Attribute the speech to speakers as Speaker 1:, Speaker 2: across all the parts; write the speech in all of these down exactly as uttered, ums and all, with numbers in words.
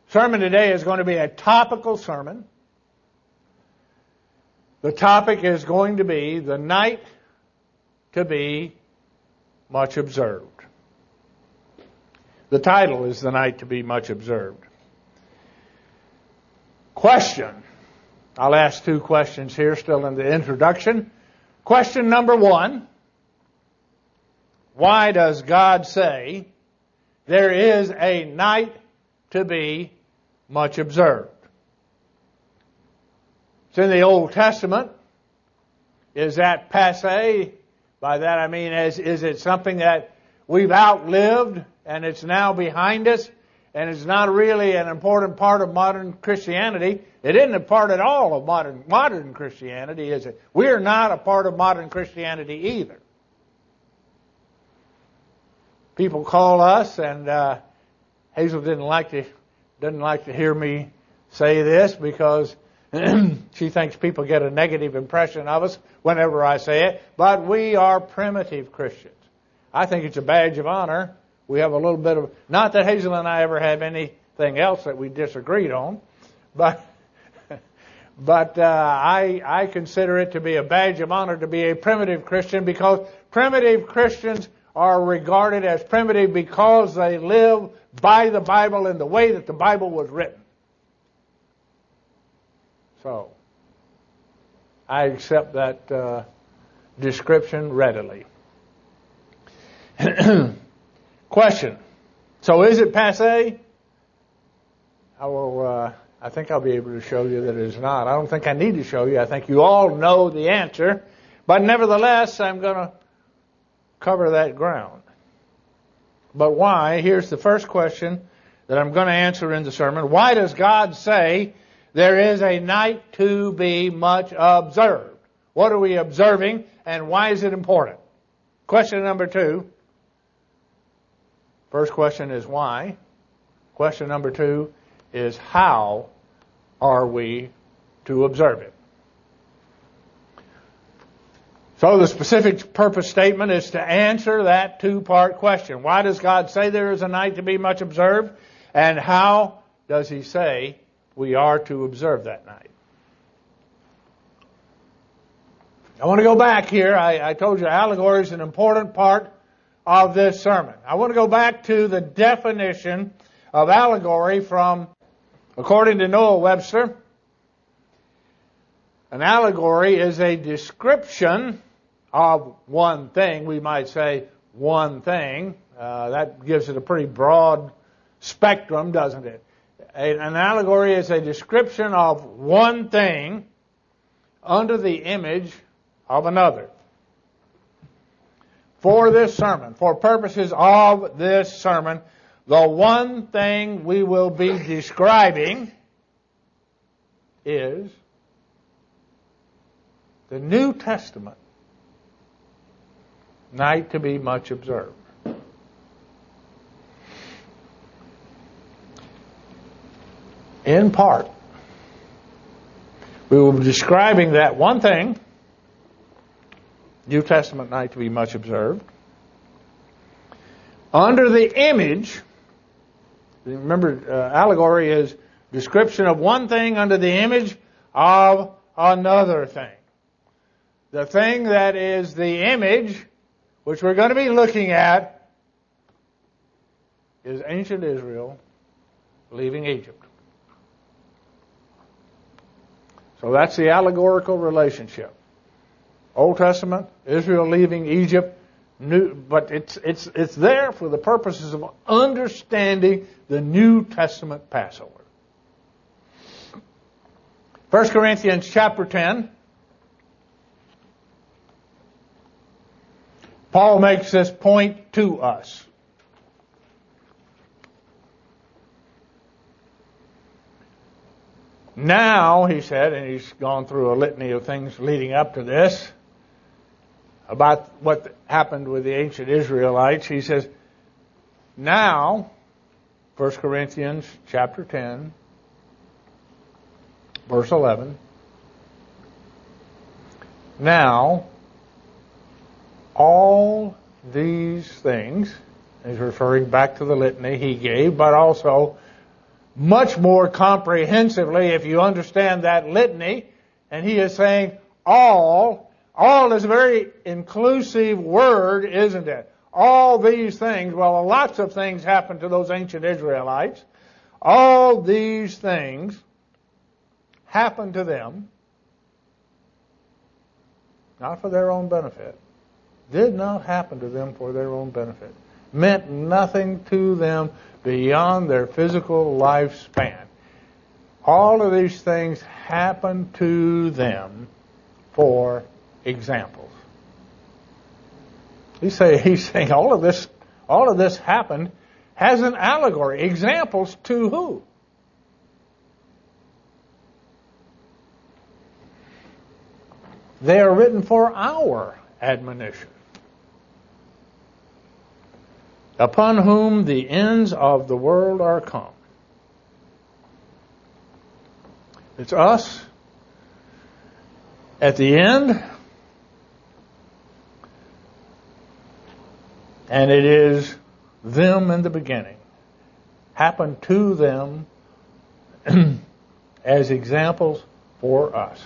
Speaker 1: sermon today is going to be a topical sermon. The topic is going to be the night to be much observed. The title is The Night to be Much Observed. Question. I'll ask two questions here, still in the introduction. Question number one. Why does God say there is a night to be much observed? It's in the Old Testament. Is that passé? By that I mean, is, is it something that we've outlived and it's now behind us and it's not really an important part of modern Christianity? It isn't a part at all of modern modern Christianity, is it? We're not a part of modern Christianity either. People call us, and uh, Hazel didn't like to doesn't like to hear me say this because she thinks people get a negative impression of us whenever I say it. But we are primitive Christians. I think it's a badge of honor. We have a little bit of, not that Hazel and I ever have anything else that we disagreed on, but but uh, I I consider it to be a badge of honor to be a primitive Christian, because primitive Christians are regarded as primitive because they live by the Bible in the way that the Bible was written. So, I accept that uh, description readily. Question. So is it passé? I will, uh, I think I'll be able to show you that it is not. I don't think I need to show you. I think you all know the answer. But nevertheless, I'm going to cover that ground. But why? Here's the first question that I'm going to answer in the sermon. Why does God say there is a night to be much observed? What are we observing, and why is it important? Question number two. First question is why. Question number two is how are we to observe it? So the specific purpose statement is to answer that two-part question. Why does God say there is a night to be much observed? And how does He say we are to observe that night? I want to go back here. I, I told you allegory is an important part of this sermon. I want to go back to the definition of allegory from, according to Noah Webster, an allegory is a description of one thing. We might say one thing. Uh, that gives it a pretty broad spectrum, doesn't it? A, an allegory is a description of one thing under the image of another. For this sermon, for purposes of this sermon, the one thing we will be describing is the New Testament night to be much observed. In part, we will be describing that one thing, New Testament night to be much observed, under the image. Remember, uh, allegory is description of one thing under the image of another thing. The thing that is the image, which we're going to be looking at, is ancient Israel leaving Egypt. So that's the allegorical relationship. Old Testament, Israel leaving Egypt, new, but it's it's it's there for the purposes of understanding the New Testament Passover. First Corinthians chapter ten. Paul makes this point to us. Now, he said, and he's gone through a litany of things leading up to this, about what happened with the ancient Israelites. He says, now, First Corinthians chapter ten, verse eleven, now, all these things, he's referring back to the litany he gave, but also much more comprehensively if you understand that litany. And he is saying all. All is a very inclusive word, isn't it? All these things, well, lots of things happened to those ancient Israelites. All these things happened to them, not for their own benefit. Did not happen to them for their own benefit. Meant nothing to them beyond their physical lifespan. All of these things happened to them for examples. He say he's saying all of this all of this happened has an allegory. Examples to who? They are written for our admonition, upon whom the ends of the world are come. It's us at the end, and it is them in the beginning. Happened to them as examples for us.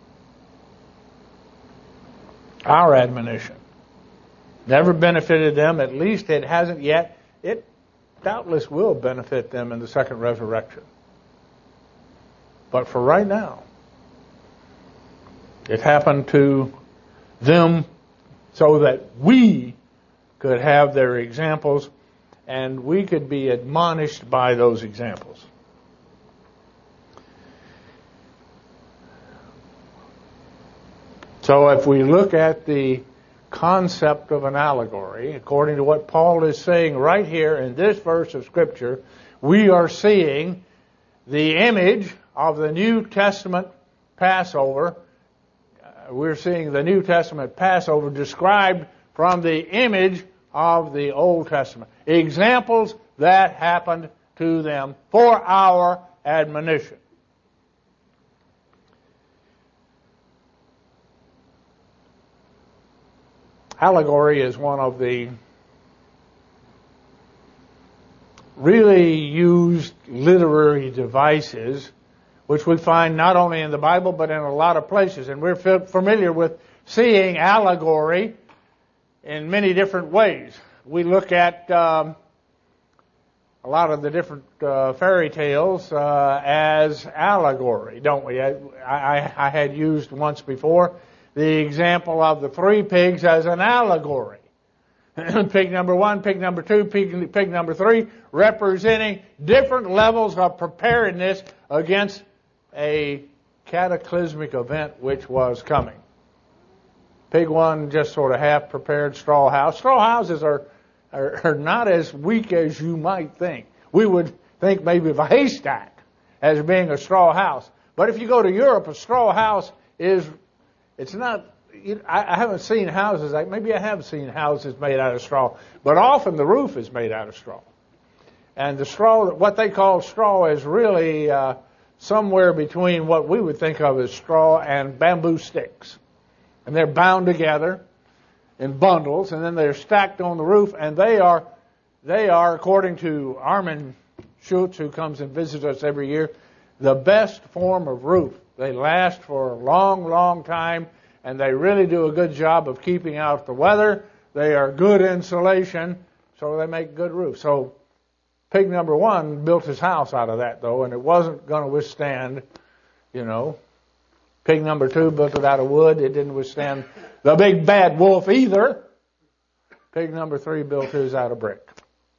Speaker 1: Our admonition. Never benefited them, at least it hasn't yet. It doubtless will benefit them in the second resurrection. But for right now, it happened to them so that we could have their examples and we could be admonished by those examples. So if we look at the concept of an allegory, according to what Paul is saying right here in this verse of Scripture, we are seeing the image of the New Testament Passover. Uh, we're seeing the New Testament Passover described from the image of the Old Testament. Examples that happened to them for our admonition. Allegory is one of the really used literary devices which we find not only in the Bible but in a lot of places. And we're familiar with seeing allegory in many different ways. We look at um, a lot of the different uh, fairy tales uh, as allegory, don't we? I, I, I had used once before the example of the three pigs as an allegory. Pig number one, pig number two, pig, pig number three, representing different levels of preparedness against a cataclysmic event which was coming. Pig one, just sort of half prepared straw house. Straw houses are, are, are not as weak as you might think. We would think maybe of a haystack as being a straw house. But if you go to Europe, a straw house is, it's not, I, I haven't seen houses, like maybe I have seen houses made out of straw, but often the roof is made out of straw. And the straw, what they call straw is really uh, somewhere between what we would think of as straw and bamboo sticks. And they're bound together in bundles, and then they're stacked on the roof, and they are, they are, according to Armin Schutz, who comes and visits us every year, the best form of roof. They last for a long, long time, and they really do a good job of keeping out the weather. They are good insulation, so they make good roofs. So pig number one built his house out of that, though, and it wasn't going to withstand, you know. Pig number two built it out of wood. It didn't withstand the big bad wolf either. Pig number three built his out of brick.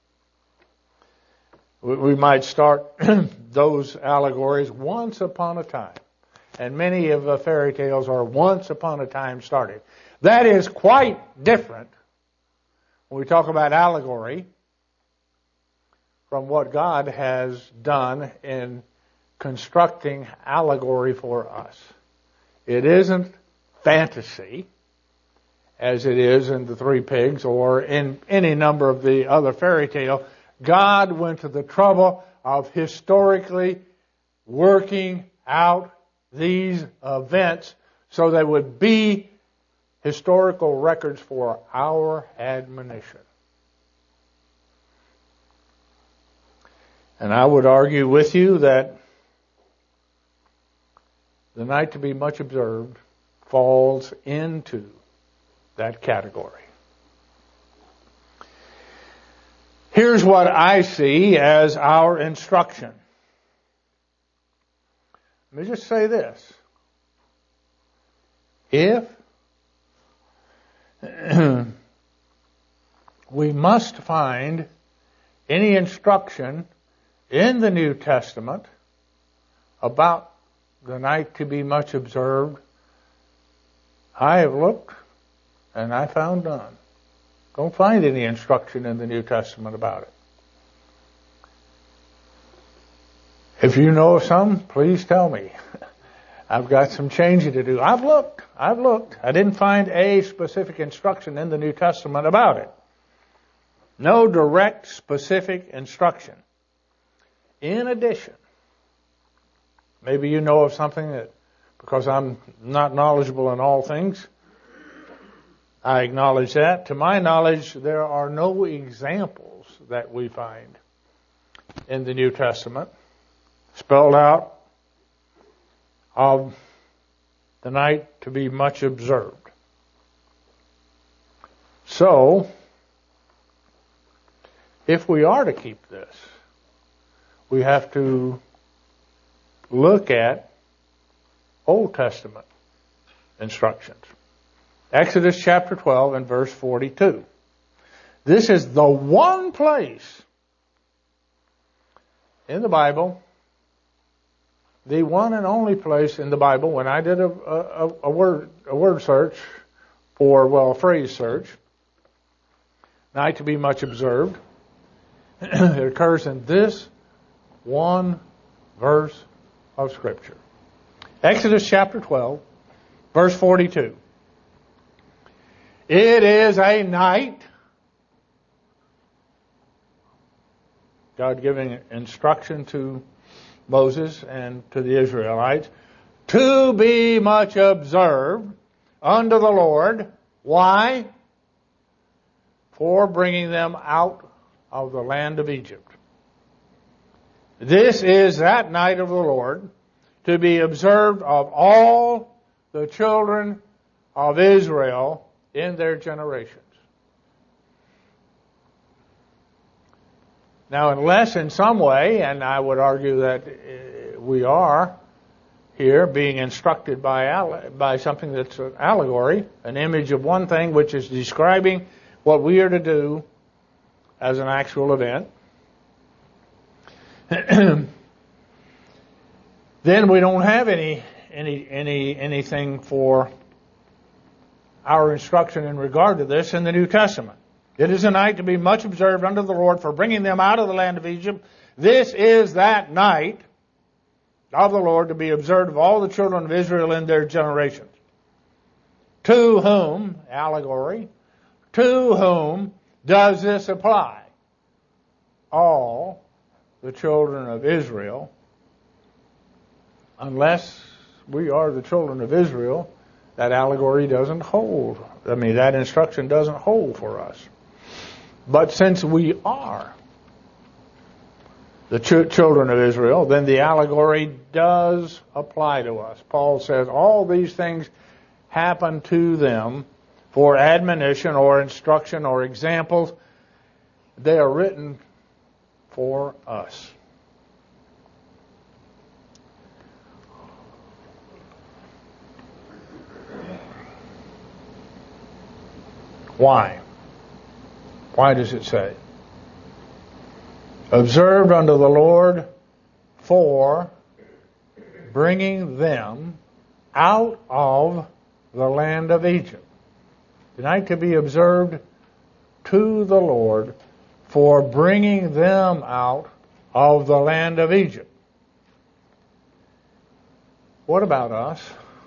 Speaker 1: We might start those allegories once upon a time. And many of the fairy tales are once upon a time started. That is quite different when we talk about allegory from what God has done in constructing allegory for us. It isn't fantasy, as it is in the Three Pigs or in any number of the other fairy tales. God went to the trouble of historically working out these events so they would be historical records for our admonition. And I would argue with you that the night to be much observed falls into that category. Here's what I see as our instruction. Let me just say this. If we must find any instruction in the New Testament about the night to be much observed, I have looked and I found none. Don't find any instruction in the New Testament about it. If you know of some, please tell me. I've got some changing to do. I've looked. I've looked. I didn't find a specific instruction in the New Testament about it. No direct, specific instruction. In addition, maybe you know of something that, because I'm not knowledgeable in all things, I acknowledge that. To my knowledge, there are no examples that we find in the New Testament spelled out of the night to be much observed. So, if we are to keep this, we have to look at Old Testament instructions. Exodus chapter twelve and verse forty-two. This is the one place in the Bible, the one and only place in the Bible, when I did a, a, a word a word search, or, well, a phrase search, night to be much observed, it occurs in this one verse of Scripture. Exodus chapter twelve, verse forty-two. It is a night, God giving instruction to Moses and to the Israelites, to be much observed unto the Lord. Why? For bringing them out of the land of Egypt. This is that night of the Lord, to be observed of all the children of Israel in their generations. Now, unless in some way, and I would argue that we are here being instructed by by something that's an allegory, an image of one thing which is describing what we are to do as an actual event, then we don't have any any any anything for our instruction in regard to this in the New Testament. It is a night to be much observed unto the Lord for bringing them out of the land of Egypt. This is that night of the Lord to be observed of all the children of Israel in their generations. To whom, allegory, to whom does this apply? All the children of Israel, unless we are the children of Israel, that allegory doesn't hold. I mean, that instruction doesn't hold for us. But since we are the ch- children of Israel, then the allegory does apply to us. Paul says all these things happen to them for admonition or instruction or examples. They are written for us. Why? Why does it say? Observed unto the Lord for bringing them out of the land of Egypt. The night to be observed to the Lord for bringing them out of the land of Egypt. What about us?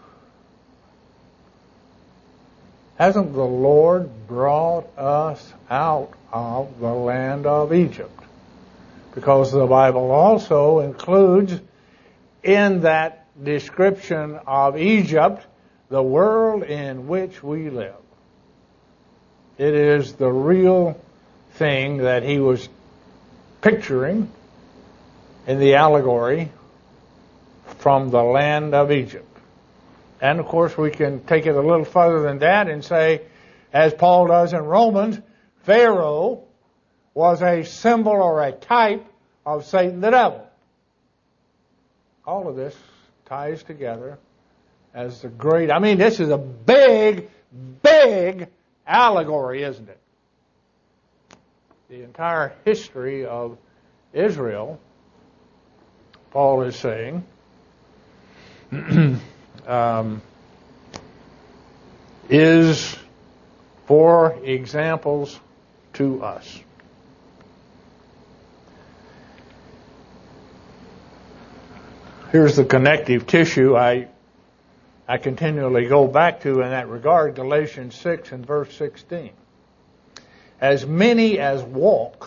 Speaker 1: Hasn't the Lord brought us out of the land of Egypt? Because the Bible also includes in that description of Egypt the world in which we live. It is the real thing that he was picturing in the allegory from the land of Egypt. And of course we can take it a little further than that and say, as Paul does in Romans, Pharaoh was a symbol or a type of Satan the devil. All of this ties together as the great, I mean, this is a big, big allegory, isn't it? The entire history of Israel, Paul is saying, um, is for examples to us. Here's the connective tissue I I continually go back to in that regard, Galatians six and verse sixteen. As many as walk,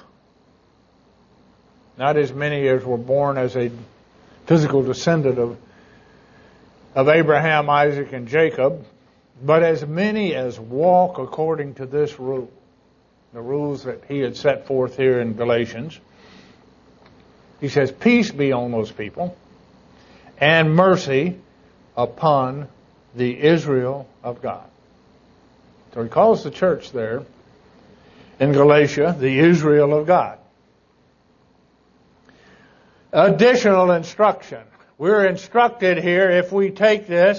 Speaker 1: not as many as were born as a physical descendant of, of Abraham, Isaac, and Jacob, but as many as walk according to this rule, the rules that he had set forth here in Galatians. He says, peace be on those people, and mercy upon the Israel of God. So he calls the church there in Galatia the Israel of God. Additional instruction. We're instructed here, if we take this,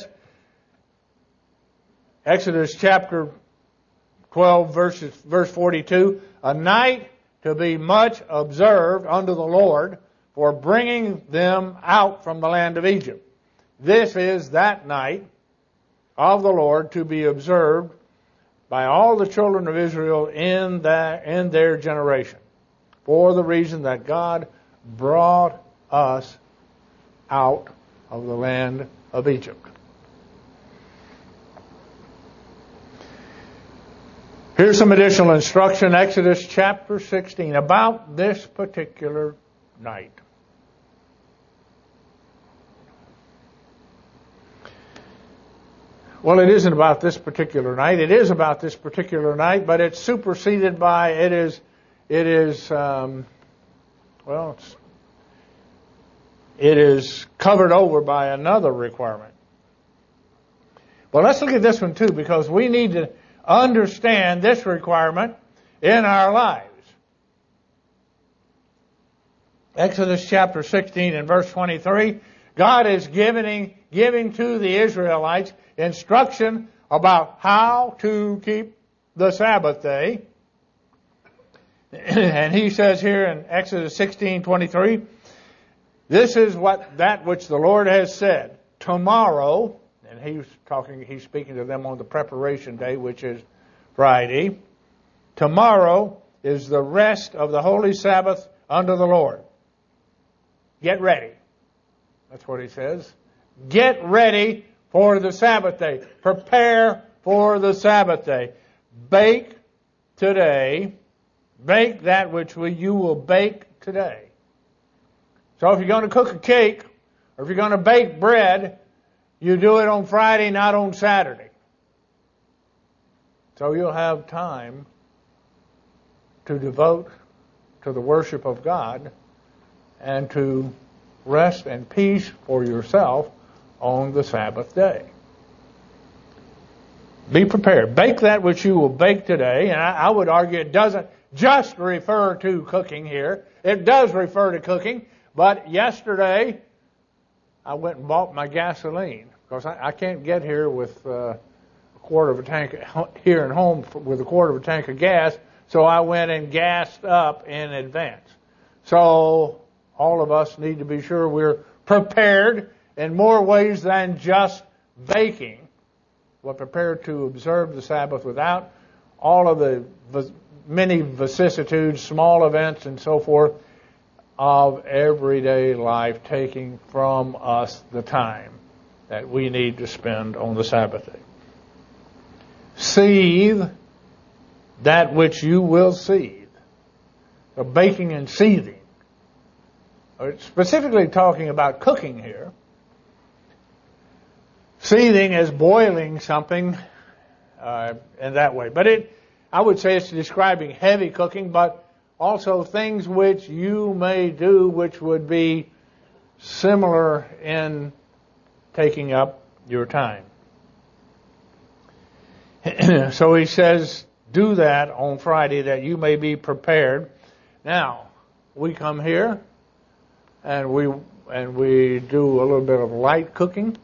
Speaker 1: Exodus chapter twelve, verses, verse forty-two, a night to be much observed unto the Lord for bringing them out from the land of Egypt. This is that night of the Lord to be observed by all the children of Israel in their, in their generation, for the reason that God brought us out of the land of Egypt. Here's some additional instruction, Exodus chapter sixteen, about this particular night. Well, it isn't about this particular night. It is about this particular night, but it's superseded by, it is, it is, um, well, it's, it is covered over by another requirement. Well, let's look at this one too, because we need to understand this requirement in our lives. Exodus chapter sixteen and verse twenty-three, God is giving, giving to the Israelites instruction about how to keep the Sabbath day. And he says here in Exodus sixteen twenty-three, this is what that which the Lord has said. Tomorrow, and he's talking, he's speaking to them on the preparation day, which is Friday. Tomorrow is the rest of the holy Sabbath unto the Lord. Get ready. That's what he says. Get ready for the Sabbath day. Prepare for the Sabbath day. Bake today. Bake that which you will bake today. So if you're going to cook a cake, or if you're going to bake bread, you do it on Friday, not on Saturday. So you'll have time to devote to the worship of God and to rest and peace for yourself on the Sabbath day. Be prepared. Bake that which you will bake today. And I, I would argue it doesn't just refer to cooking here. It does refer to cooking. But yesterday, I went and bought my gasoline. Because I, I can't get here with uh, a quarter of a tank, here at home with a quarter of a tank of gas. So I went and gassed up in advance. So all of us need to be sure we're prepared in more ways than just baking. We're prepared to observe the Sabbath without all of the many vicissitudes, small events, and so forth of everyday life, taking from us the time that we need to spend on the Sabbath day. Seethe that which you will seethe. So baking and seething. It's specifically talking about cooking here. Seething is boiling something uh, in that way. But it, I would say it's describing heavy cooking, but also things which you may do which would be similar in taking up your time. So he says, do that on Friday that you may be prepared. Now, we come here and we and we do a little bit of light cooking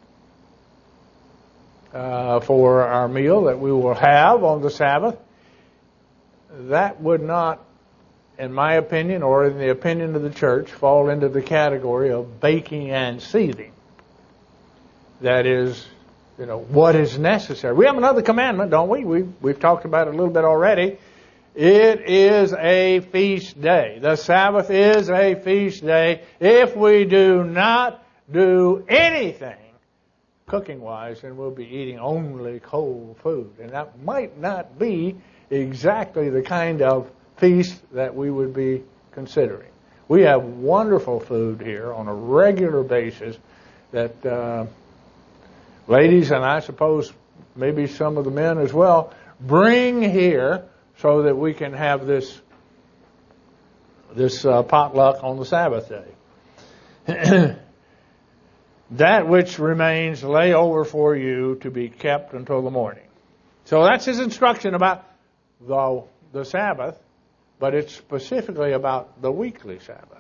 Speaker 1: uh, for our meal that we will have on the Sabbath. That would not, in my opinion, or in the opinion of the church, fall into the category of baking and seething. That is, you know, what is necessary. We have another commandment, don't we? We've, we've talked about it a little bit already. It is a feast day. The Sabbath is a feast day. If we do not do anything cooking-wise, then we'll be eating only cold food. And that might not be exactly the kind of feast that we would be considering. We have wonderful food here on a regular basis that uh, ladies, and I suppose maybe some of the men as well, bring here so that we can have this this uh, potluck on the Sabbath day. That which remains lay over for you to be kept until the morning. So that's his instruction about the, the Sabbath, but it's specifically about the weekly Sabbath.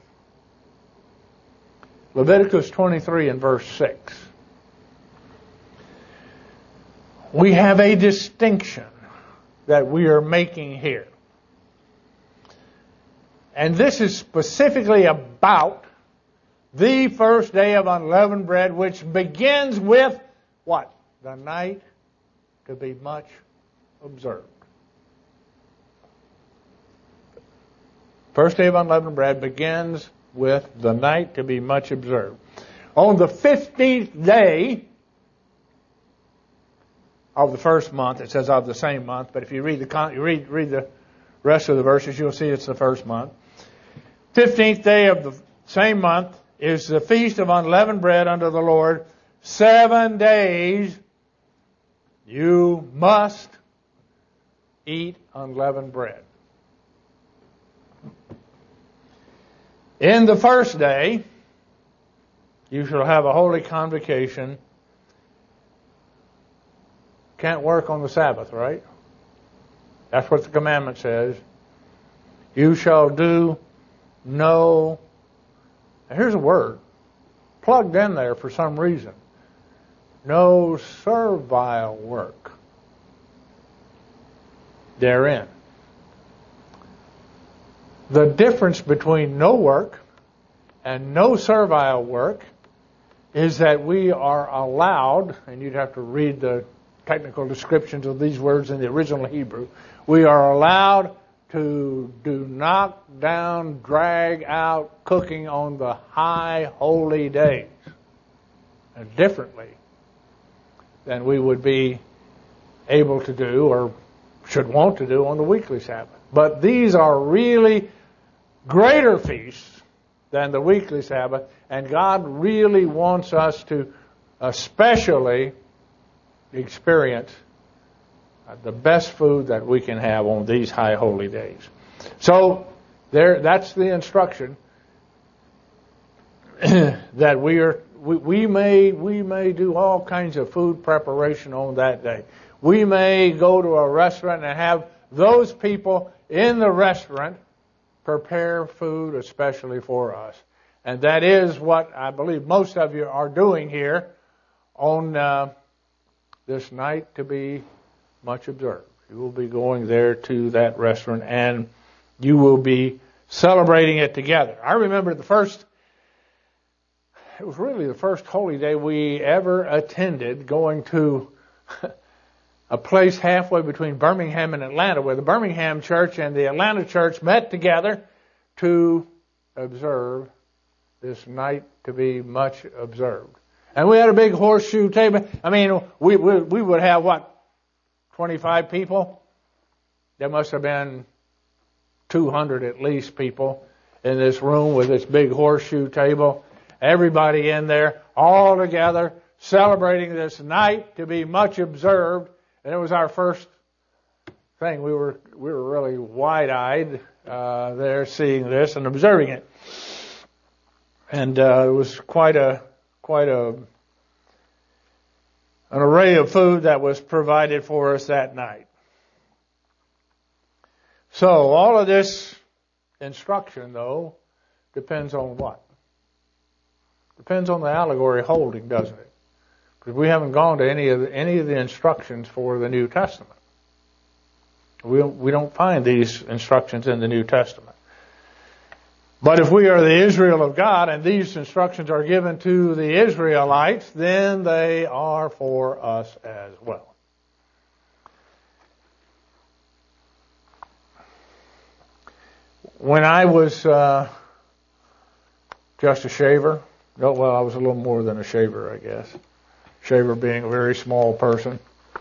Speaker 1: Leviticus twenty-three and verse six. We have a distinction that we are making here. And this is specifically about the first day of unleavened bread, which begins with what? The night to be much observed. First day of unleavened bread begins with the night to be much observed. On the fifteenth day of the first month, it says of the same month, but if you read the you read read the rest of the verses, you'll see it's the first month. Fifteenth day of the same month is the feast of unleavened bread unto the Lord. Seven days you must eat unleavened bread. In the first day, you shall have a holy convocation. Can't work on the Sabbath, right? That's what the commandment says. You shall do no, and here's a word, plugged in there for some reason. No servile work therein. The difference between no work and no servile work is that we are allowed, and you'd have to read the technical descriptions of these words in the original Hebrew, we are allowed to do knock down, drag out cooking on the high holy days, and differently than we would be able to do or should want to do on the weekly Sabbath. But these are really greater feasts than the weekly Sabbath, and God really wants us to especially experience the best food that we can have on these high holy days. So there, that's the instruction that we are. We, we may we may do all kinds of food preparation on that day. We may go to a restaurant and have those people in the restaurant prepare food especially for us, and that is what I believe most of you are doing here on uh, this night to be much observed. You will be going there to that restaurant and you will be celebrating it together. I remember the first, it was really the first holy day we ever attended, going to a place halfway between Birmingham and Atlanta, where the Birmingham church and the Atlanta church met together to observe this night to be much observed. And we had a big horseshoe table. I mean, we we, we would have, what, twenty-five people? There must have been two hundred at least people in this room with this big horseshoe table. Everybody in there, all together, celebrating this night to be much observed. And it was our first thing. We were we were really wide-eyed uh, there, seeing this and observing it, and uh, it was quite a quite a an array of food that was provided for us that night. So all of this instruction, though, depends on what? Depends on the allegory holding, doesn't it? Because we haven't gone to any of the, any of the instructions for the New Testament. We don't, we don't find these instructions in the New Testament. But if we are the Israel of God and these instructions are given to the Israelites, then they are for us as well. When I was uh, just a shaver, oh, well, I was a little more than a shaver, I guess. Shaver being a very small person.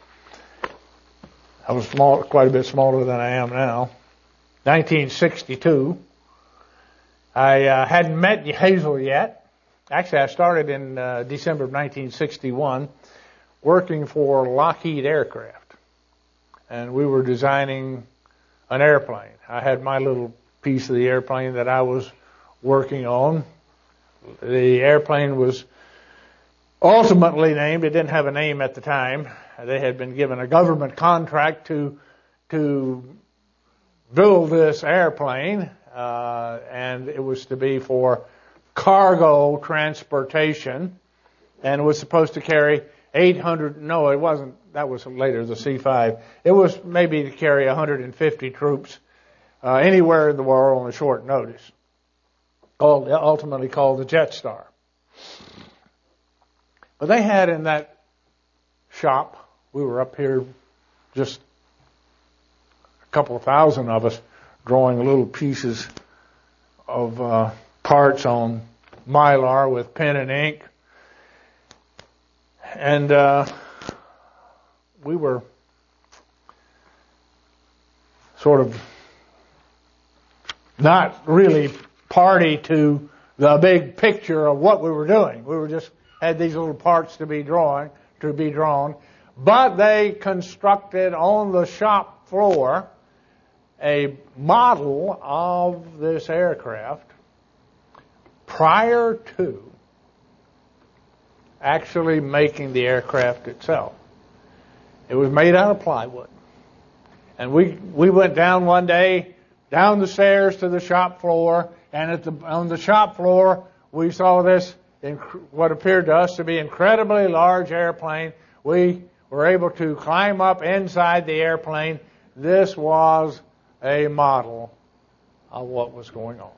Speaker 1: I was small, quite a bit smaller than I am now. nineteen sixty-two. I uh, hadn't met Hazel yet. Actually, I started in uh, December of nineteen sixty-one working for Lockheed Aircraft. And we were designing an airplane. I had my little piece of the airplane that I was working on. The airplane was ultimately named, it didn't have a name at the time. They had been given a government contract to to build this airplane, uh, and it was to be for cargo transportation, and it was supposed to carry eight hundred, no, it wasn't, that was later, the C five. It was maybe to carry one hundred fifty troops uh, anywhere in the world on a short notice. Called, ultimately called the Jetstar. But they had in that shop, we were up here, just a couple of thousand of us, drawing little pieces of uh, parts on Mylar with pen and ink. And uh, we were sort of not really party to the big picture of what we were doing. We were just had these little parts to be drawn, to be drawn, but they constructed on the shop floor a model of this aircraft prior to actually making the aircraft itself. It was made out of plywood. And we we went down one day, down the stairs to the shop floor, and at the on the shop floor we saw this what appeared to us to be incredibly large airplane. We were able to climb up inside the airplane. This was a model of what was going on.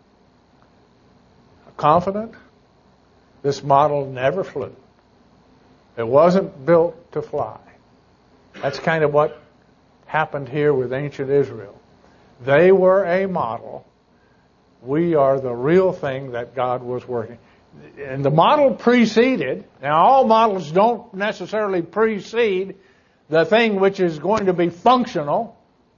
Speaker 1: Confident? This model never flew. It wasn't built to fly. That's kind of what happened here with ancient Israel. They were a model. We are the real thing that God was working. And the model preceded, now all models don't necessarily precede the thing which is going to be functional.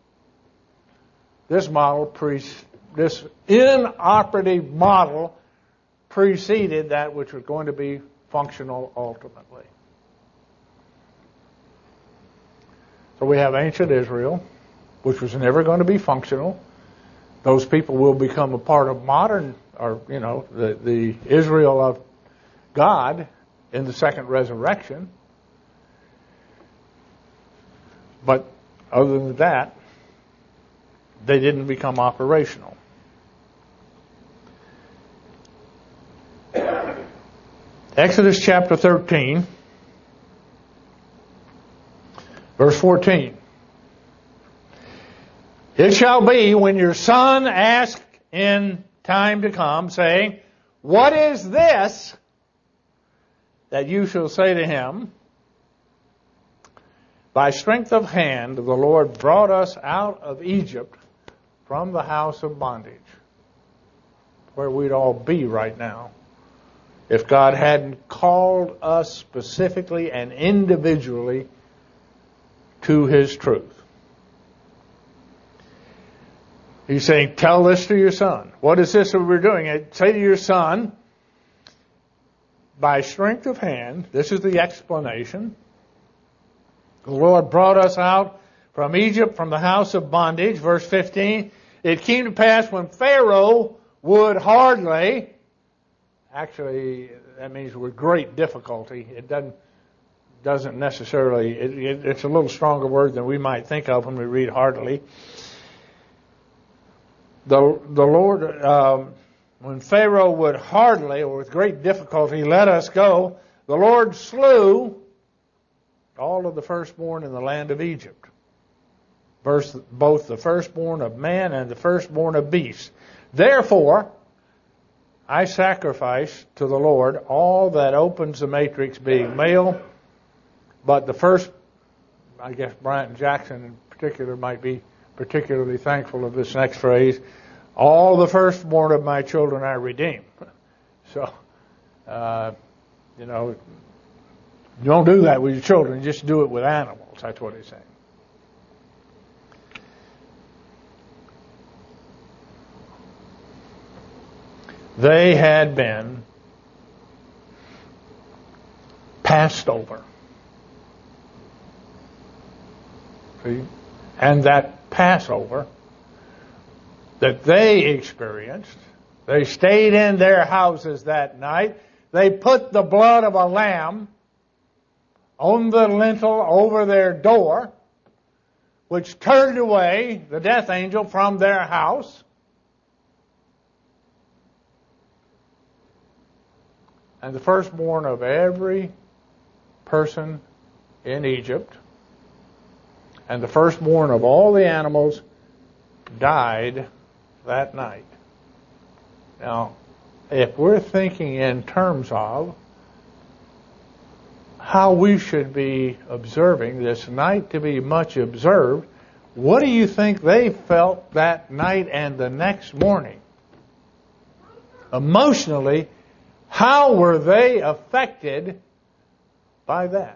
Speaker 1: This model, pre, this inoperative model preceded that which was going to be functional ultimately. So we have ancient Israel, which was never going to be functional. Those people will become a part of modern, or, you know, the, the Israel of God in the second resurrection. But other than that, they didn't become operational. Exodus chapter thirteen, verse fourteen. It shall be when your son asks in time to come, saying, what is this? That you shall say to him, by strength of hand the Lord brought us out of Egypt from the house of bondage. Where we'd all be right now if God hadn't called us specifically and individually to His truth. He's saying, tell this to your son. What is this that we're doing? Say to your son, by strength of hand, this is the explanation. The Lord brought us out from Egypt, from the house of bondage. Verse fifteen, it came to pass when Pharaoh would hardly, actually that means with great difficulty. It doesn't doesn't necessarily, it, it, it's a little stronger word than we might think of when we read hardly. The, the Lord, um, when Pharaoh would hardly, or with great difficulty, let us go, the Lord slew all of the firstborn in the land of Egypt. Verse, both the firstborn of man and the firstborn of beasts. Therefore, I sacrifice to the Lord all that opens the matrix, being male. But the first, I guess Bryant Jackson in particular might be particularly thankful of this next phrase, all the firstborn of my children I redeem. So, uh, you know, you don't do that with your children, just do it with animals. That's what he's saying. They had been passed over. See? And that Passover that they experienced, they stayed in their houses that night. They put the blood of a lamb on the lintel over their door, which turned away the death angel from their house. And the firstborn of every person in Egypt and the firstborn of all the animals died that night. Now, if we're thinking in terms of how we should be observing this night to be much observed, what do you think they felt that night and the next morning? Emotionally, how were they affected by that?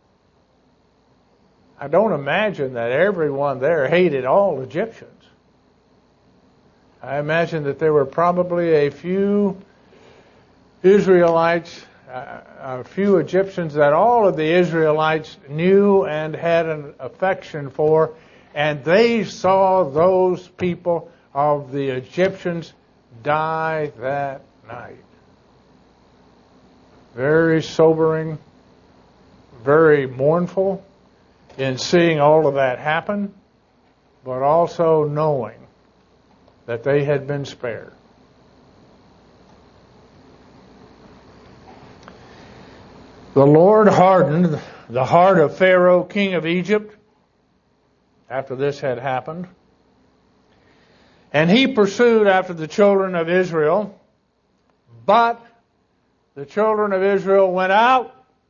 Speaker 1: I don't imagine that everyone there hated all Egyptians. I imagine that there were probably a few Israelites, uh, a few Egyptians that all of the Israelites knew and had an affection for, and they saw those people of the Egyptians die that night. Very sobering, very mournful in seeing all of that happen, but also knowing that they had been spared. The Lord hardened the heart of Pharaoh, king of Egypt, after this had happened, and he pursued after the children of Israel, but the children of Israel went out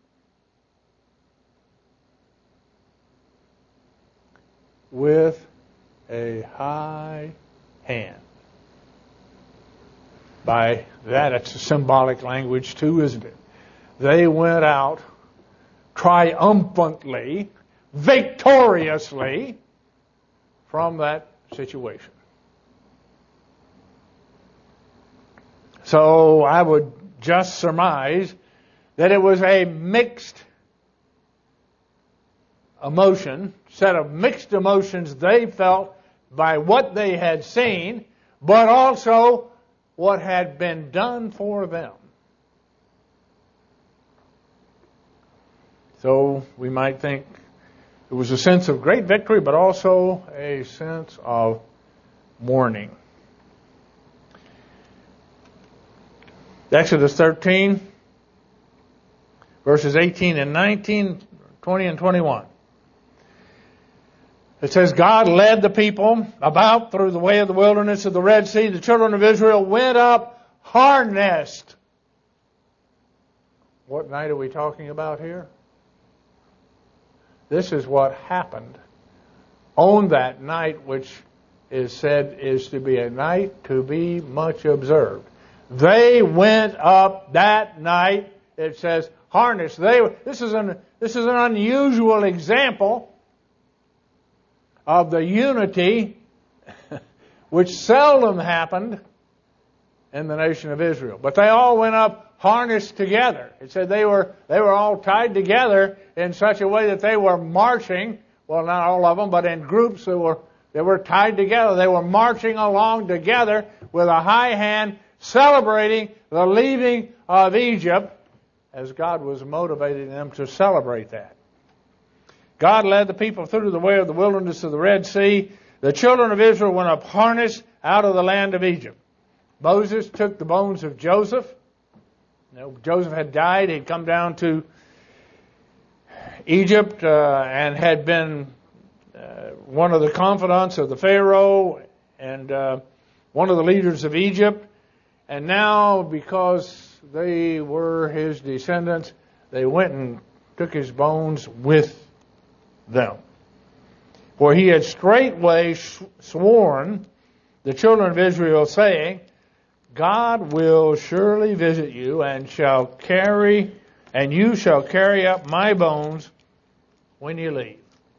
Speaker 1: with a high hand. By that, it's a symbolic language too, isn't it? They went out triumphantly, victoriously from that situation. So I would just surmise that it was a mixed emotion, set of mixed emotions they felt by what they had seen, but also what had been done for them. So we might think it was a sense of great victory, but also a sense of mourning. Exodus thirteen, verses eighteen and nineteen, twenty and twenty-one. It says, God led the people about through the way of the wilderness of the Red Sea. The children of Israel went up harnessed. What night are we talking about here? This is what happened on that night, which is said is to be a night to be much observed. They went up that night, it says, harnessed. They, this is an, this is an unusual example of the unity which seldom happened in the nation of Israel. But they all went up harnessed together. It said they were they were all tied together in such a way that they were marching well, not all of them, but in groups that were, that were tied together. They were marching along together with a high hand, celebrating the leaving of Egypt, as God was motivating them to celebrate that. God led the people through the way of the wilderness of the Red Sea. The children of Israel went up harnessed out of the land of Egypt. Moses took the bones of Joseph. You know, Joseph had died. He'd come down to Egypt uh, and had been uh, one of the confidants of the Pharaoh and uh, one of the leaders of Egypt. And now, because they were his descendants, they went and took his bones with them. For he had straightway sworn the children of Israel, saying, God will surely visit you, and shall carry, and you shall carry up my bones when you leave.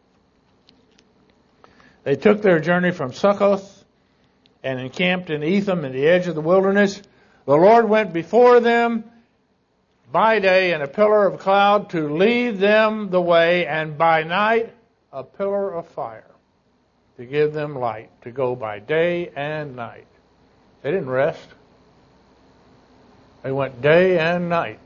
Speaker 1: They took their journey from Succoth and encamped in Etham in the edge of the wilderness. The Lord went before them by day in a pillar of cloud to lead them the way, and by night a pillar of fire to give them light, to go by day and night. They didn't rest. They went day and night.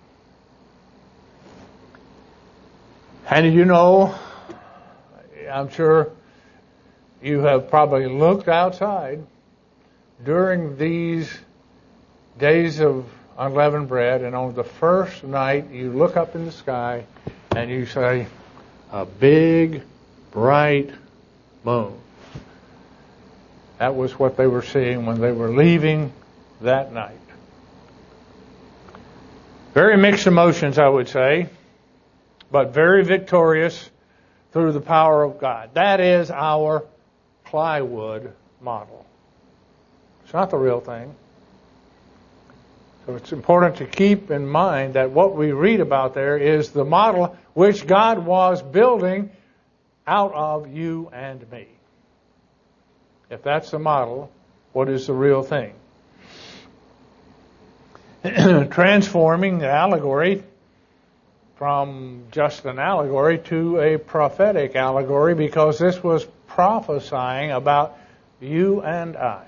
Speaker 1: And you know, I'm sure you have probably looked outside during these days of unleavened bread, and on the first night you look up in the sky and you say, a big, bright moon. That was what they were seeing when they were leaving that night. Very mixed emotions, I would say, but very victorious through the power of God. That is our plywood model. It's not the real thing. So it's important to keep in mind that what we read about there is the model which God was building out of you and me. If that's the model, what is the real thing? Transforming the allegory from just an allegory to a prophetic allegory, because this was prophesying about you and I.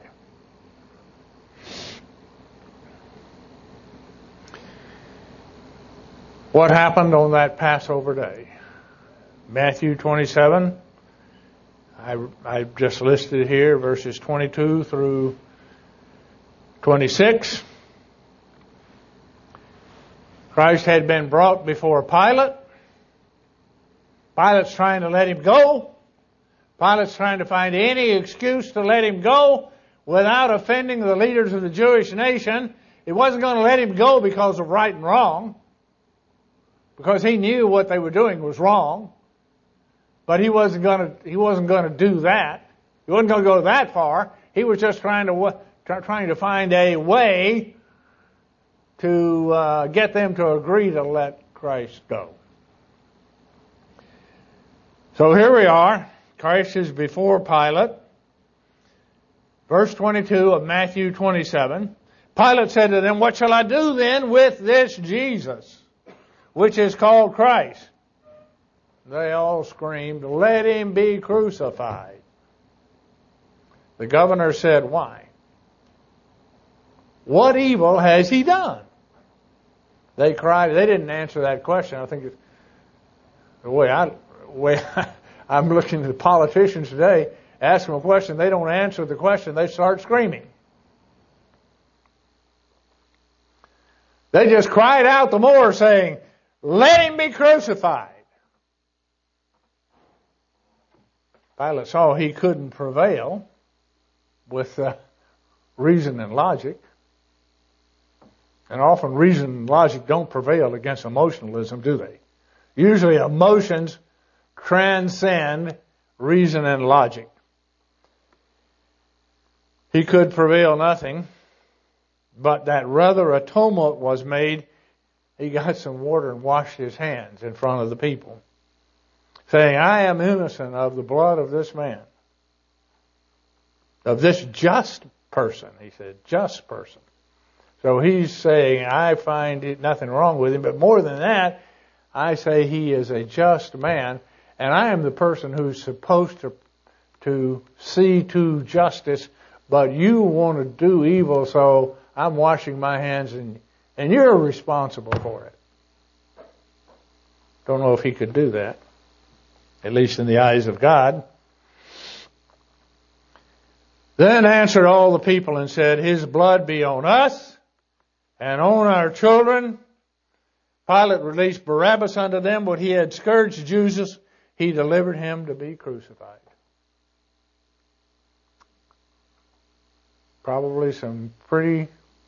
Speaker 1: What happened on that Passover day? Matthew twenty-seven. I, I just listed here verses twenty-two through twenty-six. Christ had been brought before Pilate. Pilate's trying to let him go. Pilate's trying to find any excuse to let him go without offending the leaders of the Jewish nation. He wasn't going to let him go because of right and wrong, because he knew what they were doing was wrong. But he wasn't going to, he wasn't going to do that. He wasn't going to go that far. He was just trying to, trying to find a way to uh, get them to agree to let Christ go. So here we are. Christ is before Pilate. Verse twenty-two of Matthew twenty-seven. Pilate said to them, what shall I do then with this Jesus, which is called Christ? They all screamed, let him be crucified. The governor said, why? What evil has he done? They cried. They didn't answer that question. I think it's the way, I, the way I, I'm looking at the politicians today, ask them a question, they don't answer the question, they start screaming. They just cried out the more, saying, let him be crucified. Pilate saw he couldn't prevail with uh, reason and logic. And often reason and logic don't prevail against emotionalism, do they? Usually emotions transcend reason and logic. He could prevail nothing, but that rather a tumult was made. He got some water and washed his hands in front of the people, saying, I am innocent of the blood of this man, of this just person. He said, just person. So he's saying, I find nothing wrong with him, but more than that, I say he is a just man, and I am the person who's supposed to to see to justice, but you want to do evil, so I'm washing my hands, and and you're responsible for it. Don't know if he could do that, at least in the eyes of God. Then answered all the people and said, his blood be on us and on our children. Pilate released Barabbas unto them, but he had scourged Jesus. He delivered him to be crucified. Probably some pretty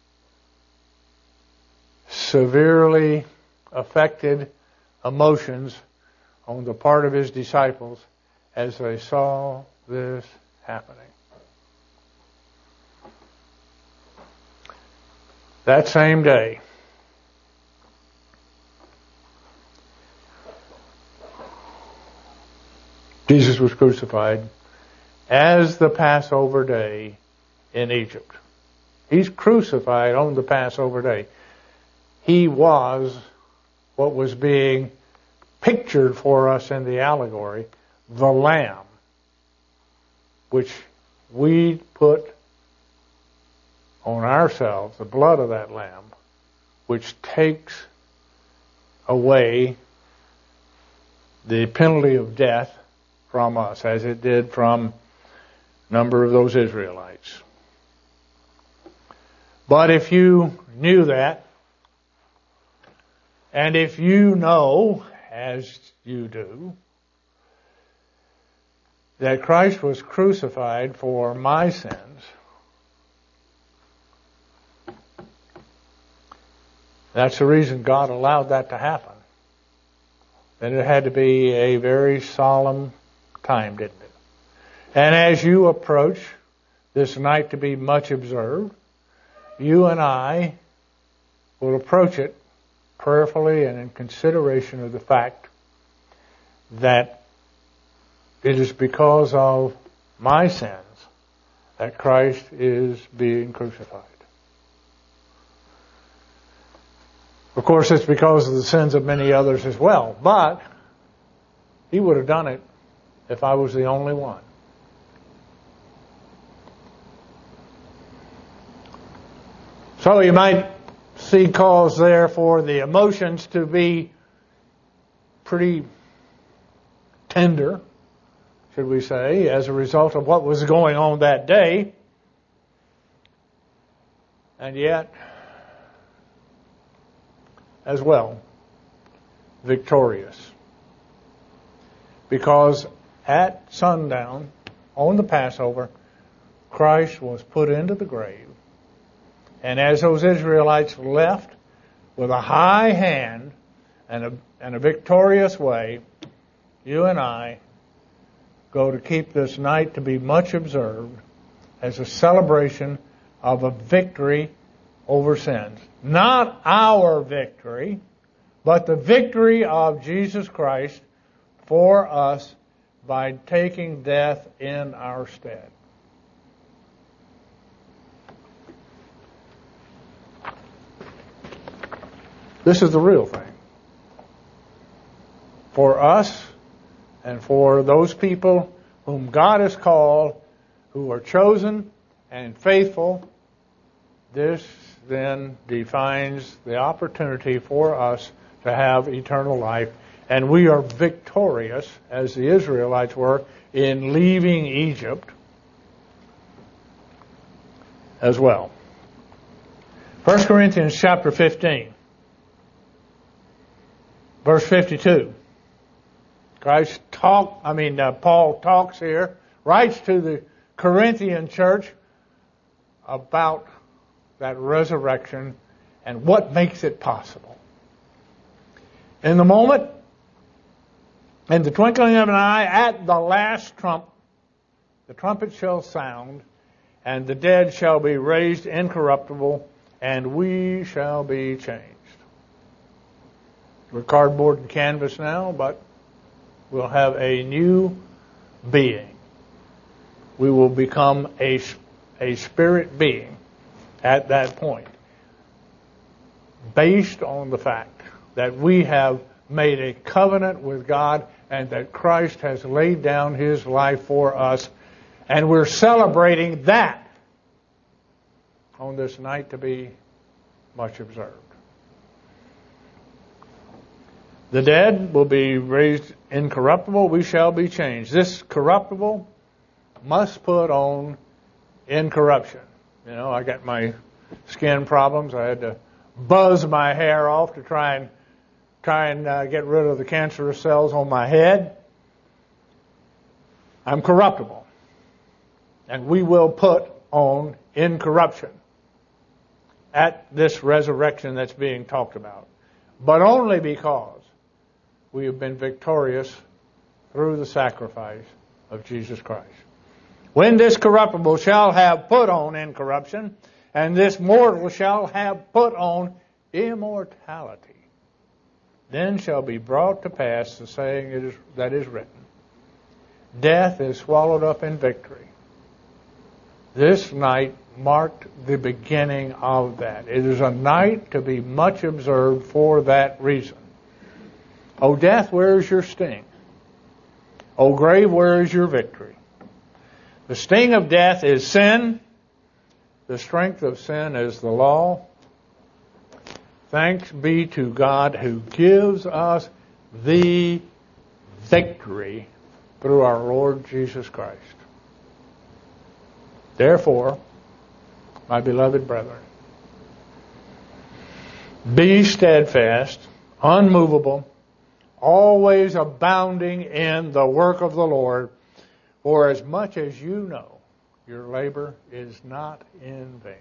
Speaker 1: severely affected emotions on the part of his disciples as they saw this happening. That same day, Jesus was crucified as the Passover day in Egypt. He's crucified on the Passover day. He was what was being pictured for us in the allegory, the lamb, which we put on ourselves, the blood of that lamb, which takes away the penalty of death from us, as it did from a number of those Israelites. But if you knew that, and if you know, as you do, that Christ was crucified for my sins, that's the reason God allowed that to happen. And it had to be a very solemn time, didn't it? And as you approach this night to be much observed, you and I will approach it prayerfully and in consideration of the fact that it is because of my sins that Christ is being crucified. Of course, it's because of the sins of many others as well, but he would have done it if I was the only one. So you might see cause there for the emotions to be pretty tender, should we say, as a result of what was going on that day. And yet, as well, victorious. Because at sundown, on the Passover, Christ was put into the grave. And as those Israelites left with a high hand and a, and a victorious way, you and I go to keep this night to be much observed as a celebration of a victory over sins. Not our victory, but the victory of Jesus Christ for us by taking death in our stead. This is the real thing. For us and for those people whom God has called, who are chosen and faithful, this then defines the opportunity for us to have eternal life. And we are victorious, as the Israelites were, in leaving Egypt as well. First Corinthians chapter fifteen. Verse fifty-two. Christ talk, I mean, uh, Paul talks here, writes to the Corinthian church about that resurrection and what makes it possible. In the moment, in the twinkling of an eye, at the last trump, the trumpet shall sound, and the dead shall be raised incorruptible, and we shall be changed. We're cardboard and canvas now, but we'll have a new being. We will become a, a spirit being at that point, based on the fact that we have made a covenant with God and that Christ has laid down his life for us, and we're celebrating that on this night to be much observed. The dead will be raised incorruptible, we shall be changed. This corruptible must put on incorruption. You know, I got my skin problems. I had to buzz my hair off to try and try and uh, get rid of the cancerous cells on my head. I'm corruptible. And we will put on incorruption at this resurrection that's being talked about. But only because we have been victorious through the sacrifice of Jesus Christ. When this corruptible shall have put on incorruption, and this mortal shall have put on immortality, then shall be brought to pass the saying it is, that is written, death is swallowed up in victory. This night marked the beginning of that. It is a night to be much observed for that reason. O death, where is your sting? O grave, where is your victory? The sting of death is sin. The strength of sin is the law. Thanks be to God who gives us the victory through our Lord Jesus Christ. Therefore, my beloved brethren, be steadfast, unmovable, always abounding in the work of the Lord, for as much as you know, your labor is not in vain.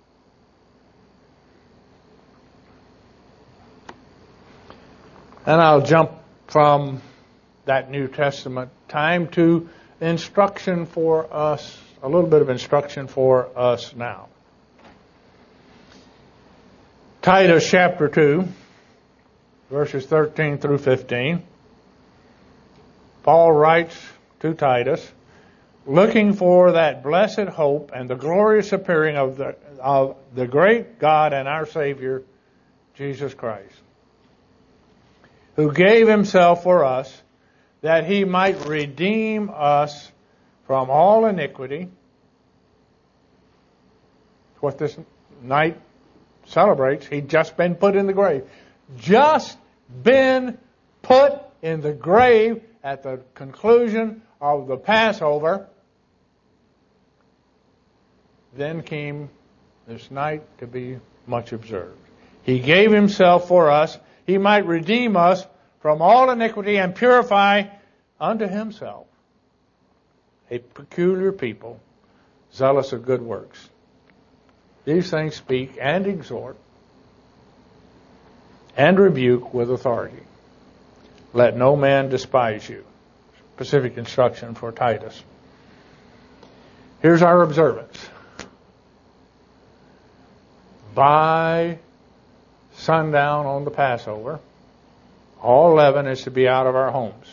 Speaker 1: And I'll jump from that New Testament time to instruction for us, a little bit of instruction for us now. Titus chapter two, verses thirteen through fifteen. Paul writes to Titus, looking for that blessed hope and the glorious appearing of the, of the great God and our Savior, Jesus Christ, who gave himself for us that he might redeem us from all iniquity. What this night celebrates. He'd just been put in the grave. Just been put in the grave at the conclusion of the Passover. Then came this night to be much observed. He gave himself for us. He might redeem us from all iniquity and purify unto himself a peculiar people, zealous of good works. These things speak and exhort and rebuke with authority. Let no man despise you. Specific instruction for Titus. Here's our observance. By sundown on the Passover, all leaven is to be out of our homes.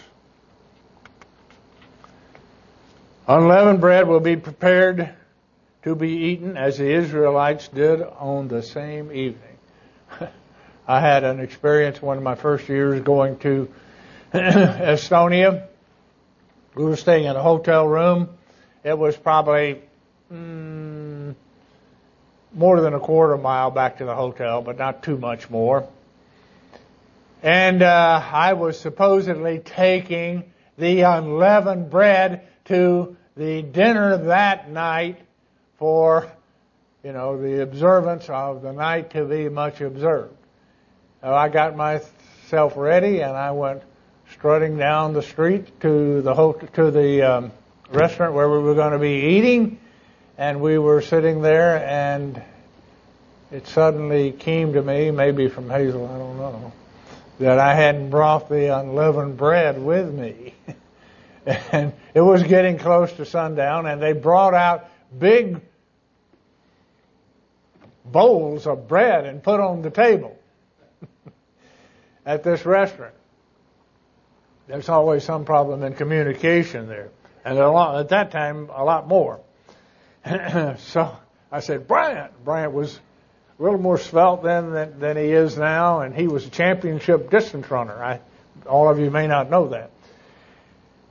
Speaker 1: Unleavened bread will be prepared to be eaten as the Israelites did on the same evening. I had an experience one of my first years going to Estonia. We were staying in a hotel room. It was probably mm, more than a quarter mile back to the hotel, but not too much more. And uh, I was supposedly taking the unleavened bread to the dinner that night for, you know, the observance of the night to be much observed. So I got myself ready and I went strutting down the street to the hotel, to the um, restaurant where we were going to be eating, and we were sitting there, and it suddenly came to me, maybe from Hazel, I don't know, that I hadn't brought the unleavened bread with me. And it was getting close to sundown, and they brought out big bowls of bread and put on the table at this restaurant. There's always some problem in communication there. And a lot, at that time, a lot more. So I said, Bryant. Bryant was a little more svelte then than, than he is now, and he was a championship distance runner. I, all of you may not know that.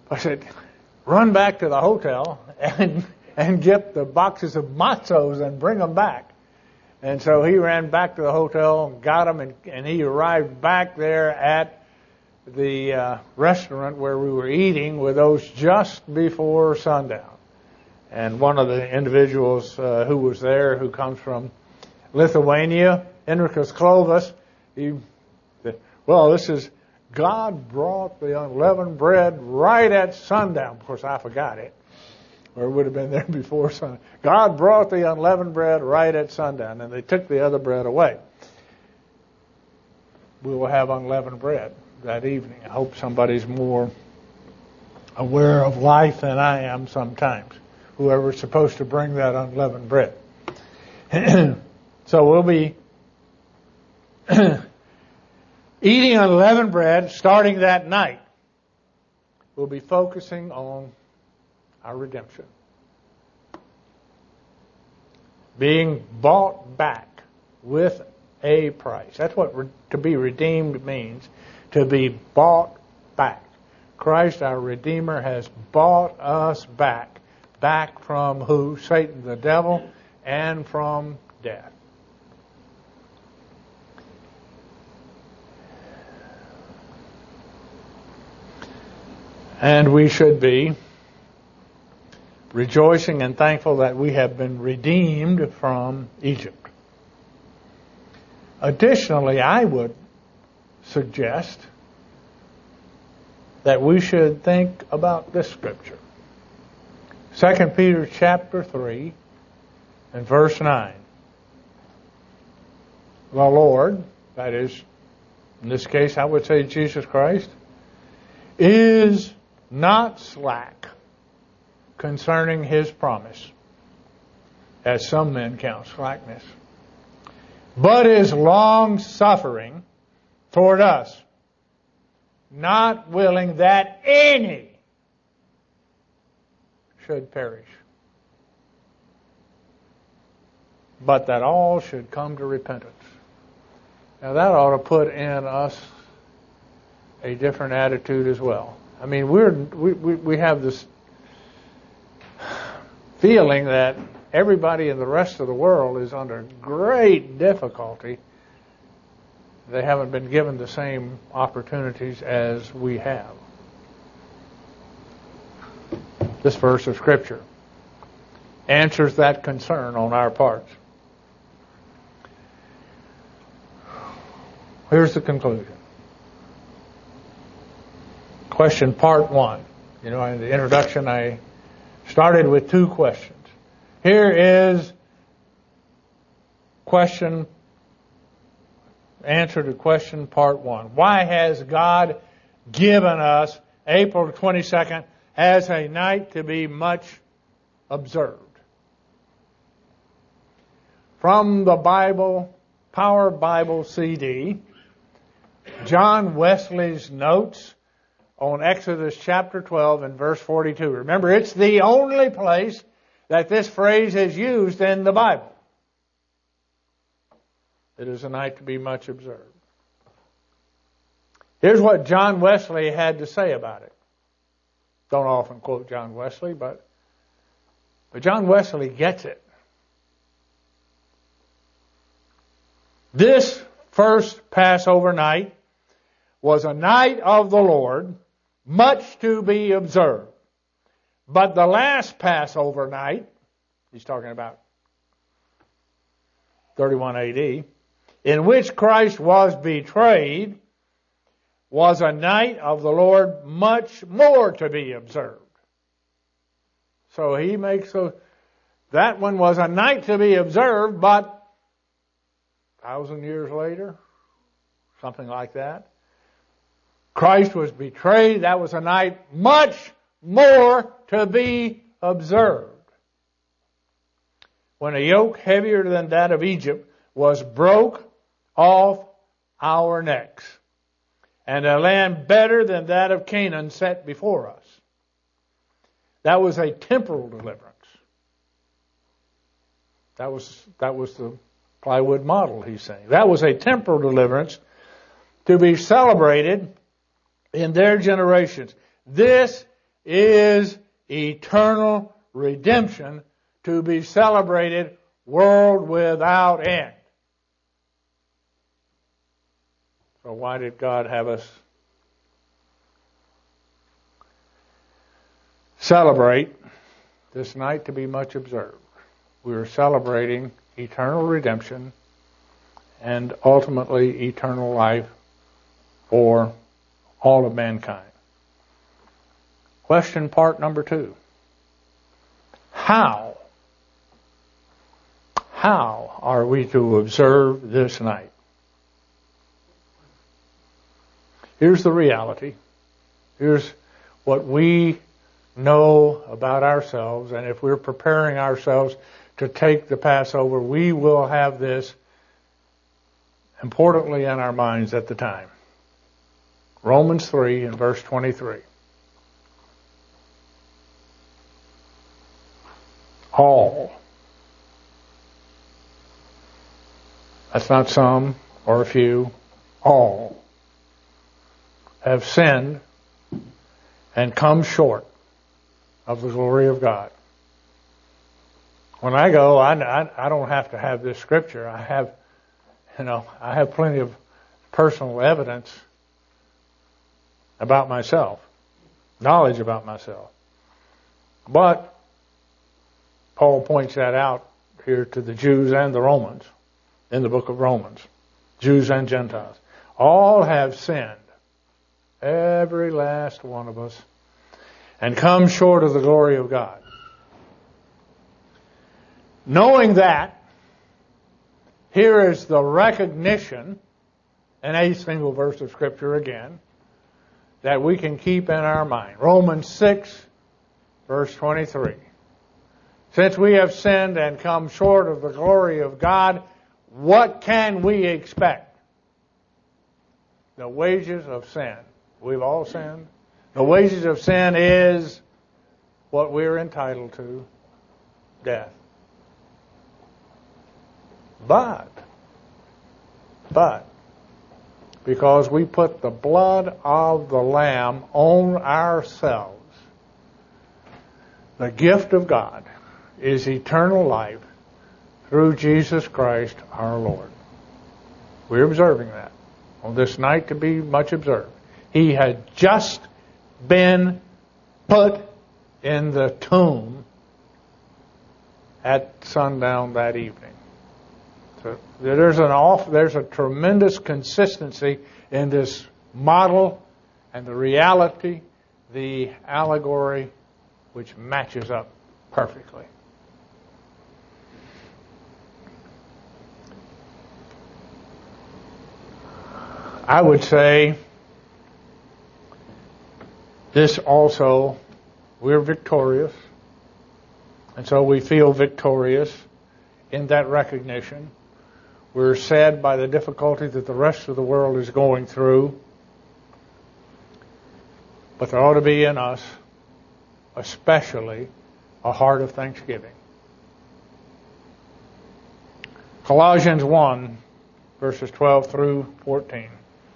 Speaker 1: I said, run back to the hotel and and get the boxes of matzos and bring them back. And so he ran back to the hotel and got them, and, and he arrived back there at the uh, restaurant where we were eating with those just before sundown. And one of the individuals uh, who was there, who comes from Lithuania, Enrikas Clovis, he said, well, this is, God brought the unleavened bread right at sundown. Of course, I forgot it, or it would have been there before sundown. God brought the unleavened bread right at sundown, and they took the other bread away. We will have unleavened bread that evening. I hope somebody's more aware of life than I am sometimes, whoever's supposed to bring that unleavened bread. So we'll be eating unleavened bread starting that night. We'll be focusing on our redemption. Being bought back with a price. That's what re- to be redeemed means. To be bought back. Christ, our Redeemer, has bought us back. Back from who? Satan, the devil, and from death. And we should be rejoicing and thankful that we have been redeemed from Egypt. Additionally, I would suggest that we should think about this scripture. Second Peter chapter three and verse nine. The Lord, that is, in this case I would say Jesus Christ, is not slack concerning his promise, as some men count slackness, but is long-suffering toward us, not willing that any should perish, but that all should come to repentance. Now that ought to put in us a different attitude as well. I mean, we're, we, we, we have this feeling that everybody in the rest of the world is under great difficulty. They haven't been given the same opportunities as we have. This verse of Scripture answers that concern on our parts. Here's the conclusion. Question part one. You know, in the introduction I started with two questions. Here is question, answer to question part one. Why has God given us April twenty-second as a night to be much observed? From the Bible, Power Bible C D, John Wesley's notes on Exodus chapter twelve and verse forty-two. Remember, it's the only place that this phrase is used in the Bible. It is a night to be much observed. Here's what John Wesley had to say about it. Don't often quote John Wesley, but, but John Wesley gets it. This first Passover night was a night of the Lord, much to be observed. But the last Passover night, he's talking about thirty-one A D, in which Christ was betrayed, was a night of the Lord much more to be observed. So he makes a, that one was a night to be observed, but a thousand years later, something like that, Christ was betrayed. That was a night much more to be observed. When a yoke heavier than that of Egypt was broke off our necks, and a land better than that of Canaan set before us. That was a temporal deliverance. That was, that was the plywood model, he's saying. That was a temporal deliverance to be celebrated in their generations. This is eternal redemption to be celebrated world without end. So why did God have us celebrate this night to be much observed? We are celebrating eternal redemption and ultimately eternal life for all of mankind. Question part number two. How? How are we to observe this night? Here's the reality. Here's what we know about ourselves, and if we're preparing ourselves to take the Passover, we will have this importantly in our minds at the time. Romans three and verse twenty-three. All. That's not some or a few. All have sinned and come short of the glory of God. When I go, I, I, I don't have to have this scripture. I have, you know, I have plenty of personal evidence about myself, knowledge about myself. But Paul points that out here to the Jews and the Romans in the book of Romans, Jews and Gentiles. All have sinned, every last one of us, and come short of the glory of God. Knowing that, here is the recognition, in a single verse of Scripture again, that we can keep in our mind. Romans six, verse twenty-three. Since we have sinned and come short of the glory of God, what can we expect? The wages of sin. We've all sinned. The wages of sin is what we're entitled to, death. But, but, because we put the blood of the Lamb on ourselves, the gift of God is eternal life through Jesus Christ our Lord. We're observing that on this night to be much observed. He had just been put in the tomb at sundown that evening. So there's an off, there's a tremendous consistency in this model and the reality, the allegory, which matches up perfectly. I would say this also, we're victorious, and so we feel victorious in that recognition. We're sad by the difficulty that the rest of the world is going through, but there ought to be in us, especially, a heart of thanksgiving. Colossians one, verses twelve through fourteen.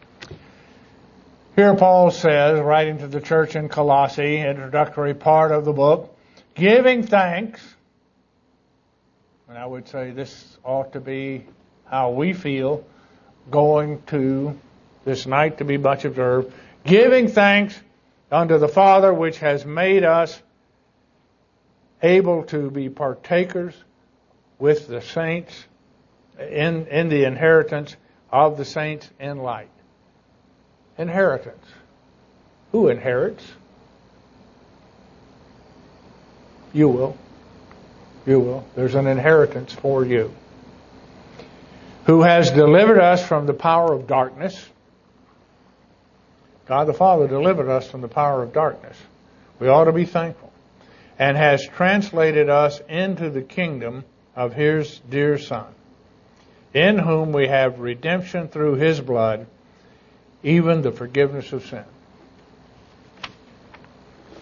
Speaker 1: Here Paul says, writing to the church in Colossae, introductory part of the book, giving thanks, and I would say this ought to be how we feel going to this night to be much observed, giving thanks unto the Father which has made us able to be partakers with the saints in, in the inheritance of the saints in light. Inheritance. Who inherits? You will. You will. There's an inheritance for you. Who has delivered us from the power of darkness. God the Father delivered us from the power of darkness. We ought to be thankful. And has translated us into the kingdom of His dear Son, in whom we have redemption through His blood, even the forgiveness of sins.